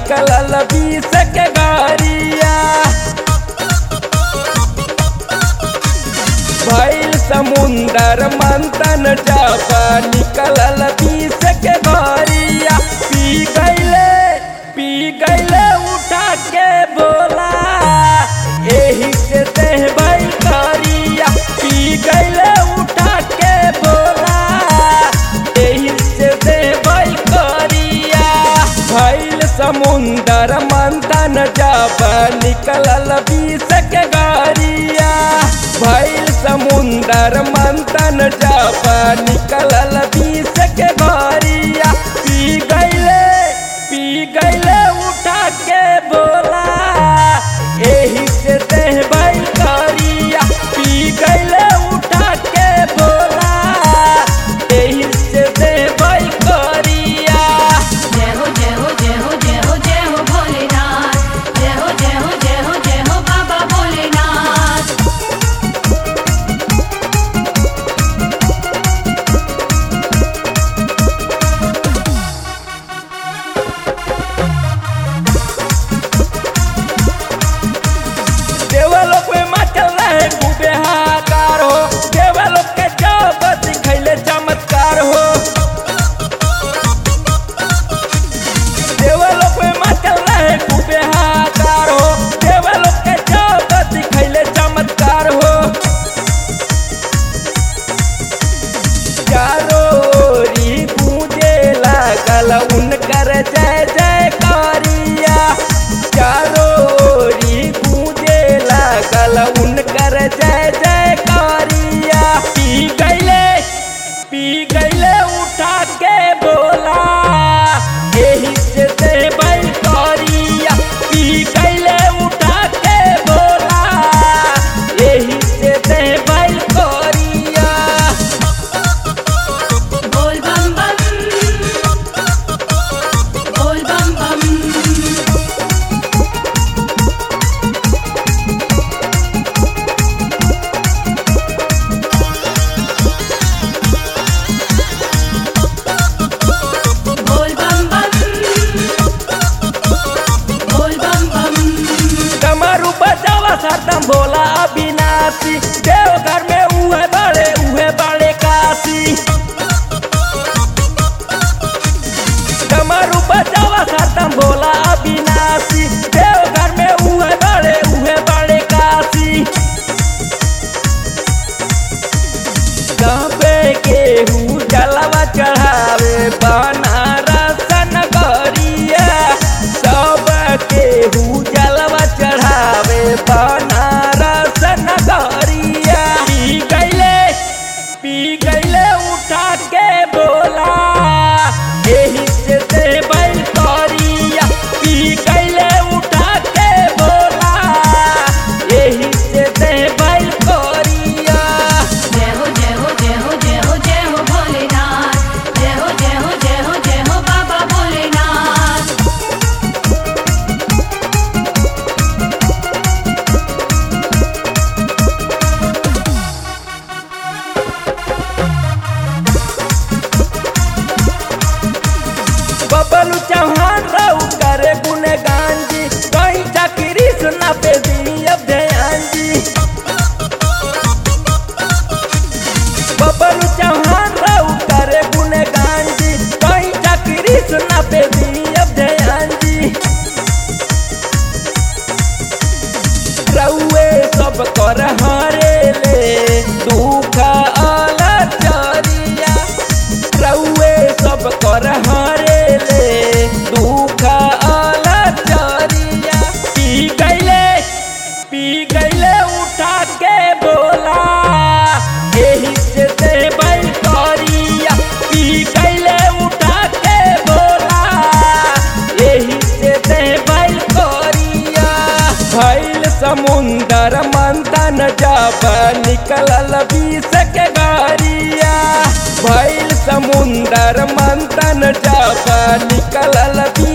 निकलल बीस के गाड़िया। भइल समुंदर मंथन जब निकलल बीस के गाड़िया। पी गईले उठा के बोला एही से देह भाई करिया। पी गईले उठा के बोला एही से देह भाई करिया। भइल समुंदर मंथन जब निकलल बीस के गाड़िया। भइल समुंदर मंथन जब निकलल बीस के गाड़िया। पी गईले उठा के बोला एही से देह भाई करिया। पी गईले उठा के बोला एही से देह भाई करिया। जय हो जय हो जय हो जय हो जय हो भोलेनाथ। जय हो जय हो जय हो जय हो बाबा भोलेनाथ। देवलोक में मचल रहे खूबे हाहाकार हो। देवलोक के जब दिखैले चमत्कार हो। देवलोक में मचल रहे खूबे हाहाकार हो। देवलोक के जब दिखैले चमत्कार हो। चारों ओरी गूंजे लागल उनकर जय जयकारिया। चारों ओरी गूंजे लागल उनकर जय जयकारिया। पी गईले उठा के बोला एही से देह भाई करिया। पी गईले उठा के बोला एही से देह भाई करिया। बोल बम बम बोल बम बम। बोल बम बम बोल बम बम। डमरू बजावा सरदम भोला अविनाशी। देवघर में उहे बड़े काशी। डमरू बजावा सरदम भोला अविनाशी। देवघर में उहे बड़े काशी। गाँवे केहू जलवा चढ़ावे बनारस नगरिया। सब केहू जलवा चढ़ावे बनारस नगरिया। पी गईले उठा के बोला एही से देह भाई करिया। पी गईले उठा के बोला एही से देह भाई करिया। जय हो जय हो जय हो जय हो जय हो भोलेनाथ। जय हो जय हो जय हो जय हो बाबा भोलेनाथ। बबलू चौहान रहू करे गुणगान जी। कहीं चाकरी सुना पे दी अब ध्यान जी। बबलू चौहान रहू करे गुणगान जी। कहीं चाकरी सुना पे दी अब ध्यान जी। रउए सब कर हरे ले दुख अलचरिया। रउए सब कर हरे ले दुख अलचरिया। पी गईले उठा के बोला एही से देह भाई करिया। पी गईले उठा के बोला एही से देह भाई करिया। भइल समुंदर मंथन जब निकलल बीस के गाड़िया। भइल समुंदर मंथन जब निकलल